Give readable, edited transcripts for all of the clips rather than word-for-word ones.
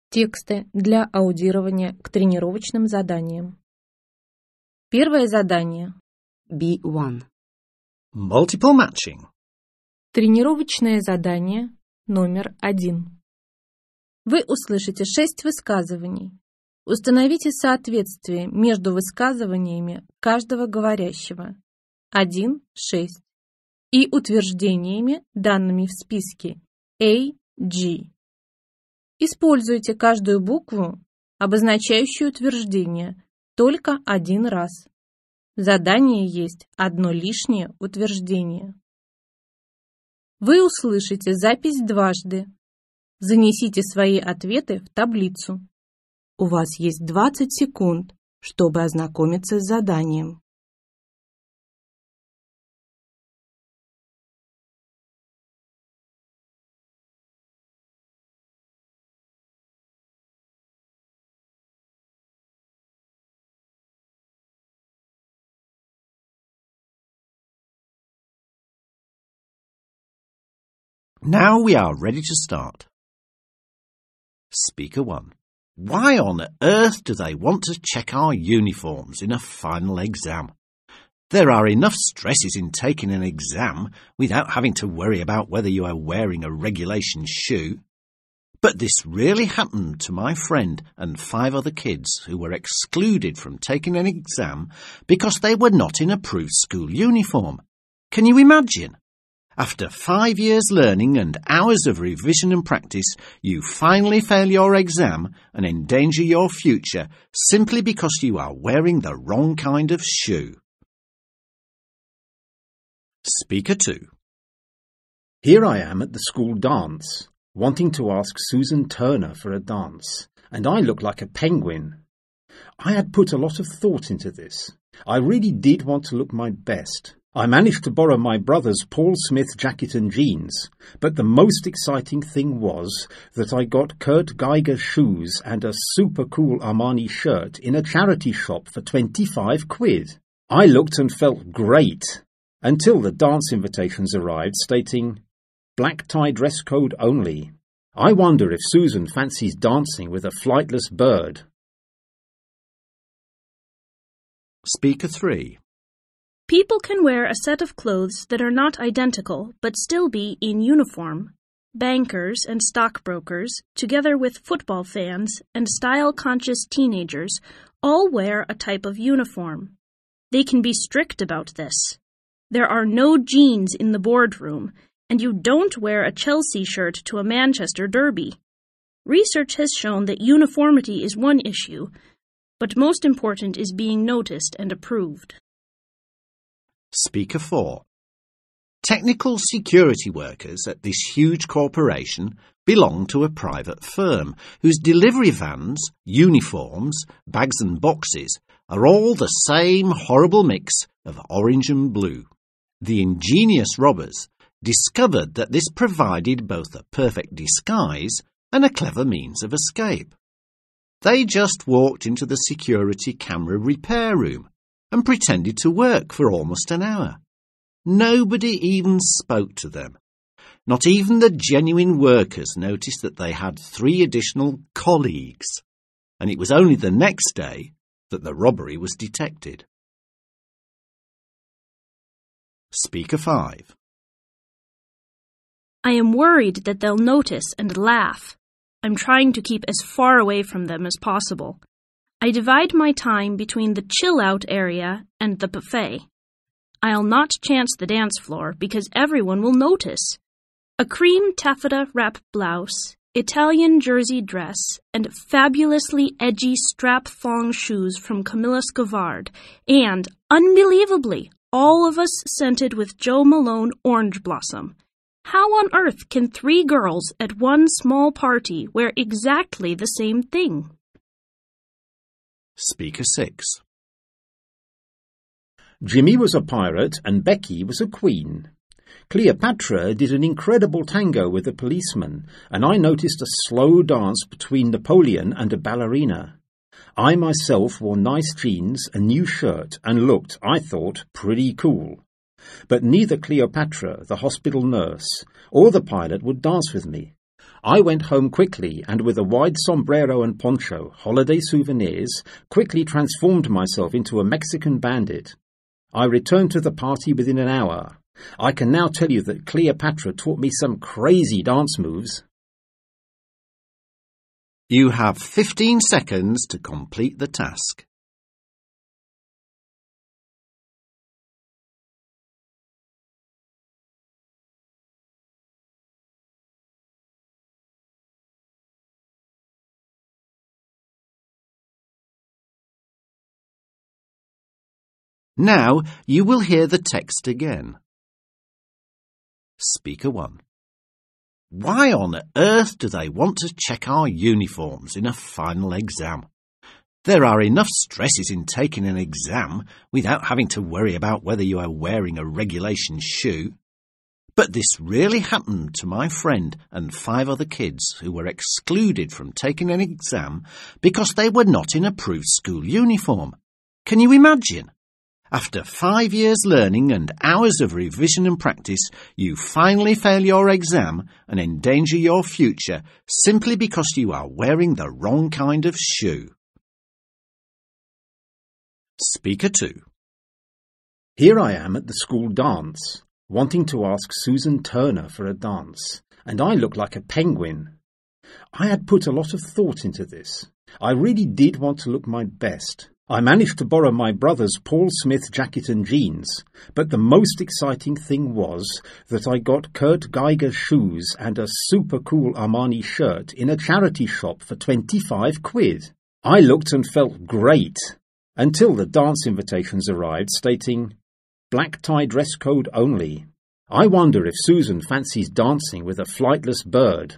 Тексты для аудирования к тренировочным заданиям. Первое задание. B1. Multiple matching. Тренировочное задание номер 1. Вы услышите 6 высказываний. Установите соответствие между высказываниями каждого говорящего 1, 6 и утверждениями, данными в списке A, G. Используйте каждую букву, обозначающую утверждение, только один раз. В задании есть одно лишнее утверждение. Вы услышите запись дважды. Занесите свои ответы в таблицу. У вас есть 20 секунд, чтобы ознакомиться с заданием. Now we are ready to start. Speaker 1. Why on earth do they want to check our uniforms in a final exam? There are enough stresses in taking an exam without having to worry about whether you are wearing a regulation shoe. But this really happened to my friend and 5 other kids who were excluded from taking an exam because they were not in approved school uniform. Can you imagine? After 5 years learning and hours of revision and practice, you finally fail your exam and endanger your future simply because you are wearing the wrong kind of shoe. Speaker 2. Here I am at the school dance, wanting to ask Susan Turner for a dance, and I look like a penguin. I had put a lot of thought into this. I really did want to look my best. I managed to borrow my brother's Paul Smith jacket and jeans, but the most exciting thing was that I got Kurt Geiger shoes and a super cool Armani shirt in a charity shop for 25 quid. I looked and felt great, until the dance invitations arrived stating, black tie dress code only. I wonder if Susan fancies dancing with a flightless bird. Speaker 3. People can wear a set of clothes that are not identical but still be in uniform. Bankers and stockbrokers, together with football fans and style-conscious teenagers, all wear a type of uniform. They can be strict about this. There are no jeans in the boardroom, and you don't wear a Chelsea shirt to a Manchester derby. Research has shown that uniformity is one issue, but most important is being noticed and approved. Speaker 4. Technical security workers at this huge corporation belong to a private firm whose delivery vans, uniforms, bags and boxes are all the same horrible mix of orange and blue. The ingenious robbers discovered that this provided both a perfect disguise and a clever means of escape. They just walked into the security camera repair room and pretended to work for almost an hour. Nobody even spoke to them. Not even the genuine workers noticed that they had 3 additional colleagues, and it was only the next day that the robbery was detected. Speaker 5. I am worried that they'll notice and laugh. I'm trying to keep as far away from them as possible. I divide my time between the chill-out area and the buffet. I'll not chance the dance floor because everyone will notice. A cream taffeta wrap blouse, Italian jersey dress, and fabulously edgy strap-thong shoes from Camilla Scavard, and, unbelievably, all of us scented with Joe Malone Orange Blossom. How on earth can 3 girls at one small party wear exactly the same thing? Speaker 6. Jimmy was a pirate and Becky was a queen. Cleopatra did an incredible tango with a policeman, and I noticed a slow dance between Napoleon and a ballerina. I myself wore nice jeans, a new shirt, and looked, I thought, pretty cool. But neither Cleopatra, the hospital nurse, or the pilot would dance with me. I went home quickly and with a wide sombrero and poncho, holiday souvenirs, quickly transformed myself into a Mexican bandit. I returned to the party within an hour. I can now tell you that Cleopatra taught me some crazy dance moves. You have 15 seconds to complete the task. Now you will hear the text again. Speaker 1. Why on earth do they want to check our uniforms in a final exam? There are enough stresses in taking an exam without having to worry about whether you are wearing a regulation shoe. But this really happened to my friend and 5 other kids who were excluded from taking an exam because they were not in approved school uniform. Can you imagine? After 5 years learning and hours of revision and practice, you finally fail your exam and endanger your future simply because you are wearing the wrong kind of shoe. Speaker 2. Here I am at the school dance, wanting to ask Susan Turner for a dance, and I look like a penguin. I had put a lot of thought into this. I really did want to look my best. I managed to borrow my brother's Paul Smith jacket and jeans, but the most exciting thing was that I got Kurt Geiger shoes and a super cool Armani shirt in a charity shop for 25 quid. I looked and felt great, until the dance invitations arrived stating, black tie dress code only. I wonder if Susan fancies dancing with a flightless bird.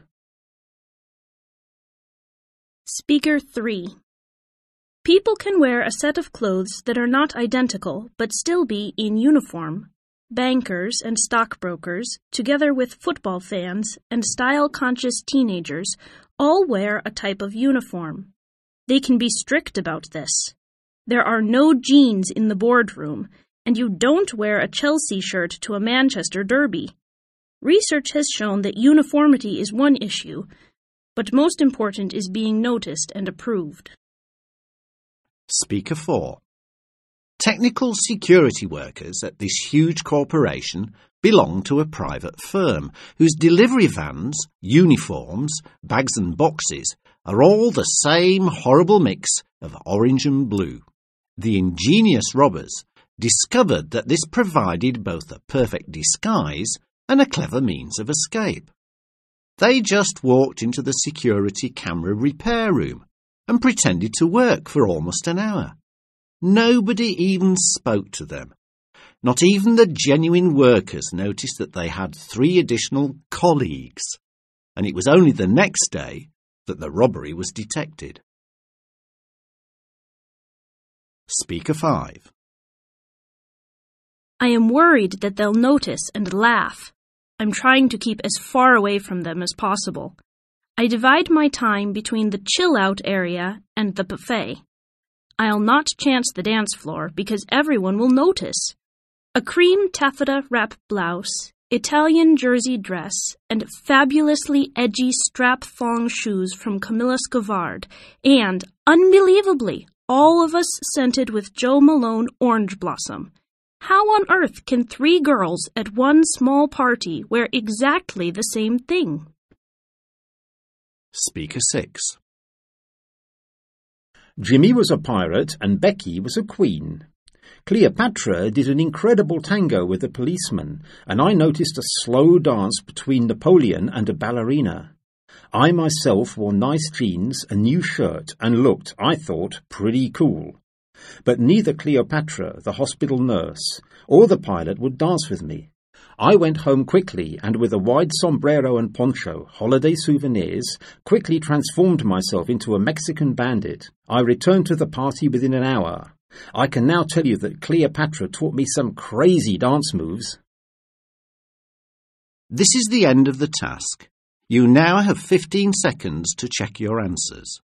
Speaker 3. People can wear a set of clothes that are not identical but still be in uniform. Bankers and stockbrokers, together with football fans and style-conscious teenagers, all wear a type of uniform. They can be strict about this. There are no jeans in the boardroom, and you don't wear a Chelsea shirt to a Manchester derby. Research has shown that uniformity is one issue, but most important is being noticed and approved. Speaker 4. Technical security workers at this huge corporation belong to a private firm whose delivery vans, uniforms, bags and boxes are all the same horrible mix of orange and blue. The ingenious robbers discovered that this provided both a perfect disguise and a clever means of escape. They just walked into the security camera repair room and pretended to work for almost an hour. Nobody even spoke to them. Not even the genuine workers noticed that they had 3 additional colleagues, and it was only the next day that the robbery was detected. Speaker 5. I am worried that they'll notice and laugh. I'm trying to keep as far away from them as possible. I divide my time between the chill-out area and the buffet. I'll not chance the dance floor because everyone will notice. A cream taffeta wrap blouse, Italian jersey dress, and fabulously edgy strap-thong shoes from Camilla Scavard, and, unbelievably, all of us scented with Joe Malone Orange Blossom. How on earth can 3 girls at one small party wear exactly the same thing? Speaker 6. Jimmy was a pirate and Becky was a queen. Cleopatra did an incredible tango with a policeman, and I noticed a slow dance between Napoleon and a ballerina. I myself wore nice jeans, a new shirt, and looked, I thought, pretty cool. But neither Cleopatra, the hospital nurse, or the pilot would dance with me. I went home quickly and with a wide sombrero and poncho, holiday souvenirs, quickly transformed myself into a Mexican bandit. I returned to the party within an hour. I can now tell you that Cleopatra taught me some crazy dance moves. This is the end of the task. You now have 15 seconds to check your answers.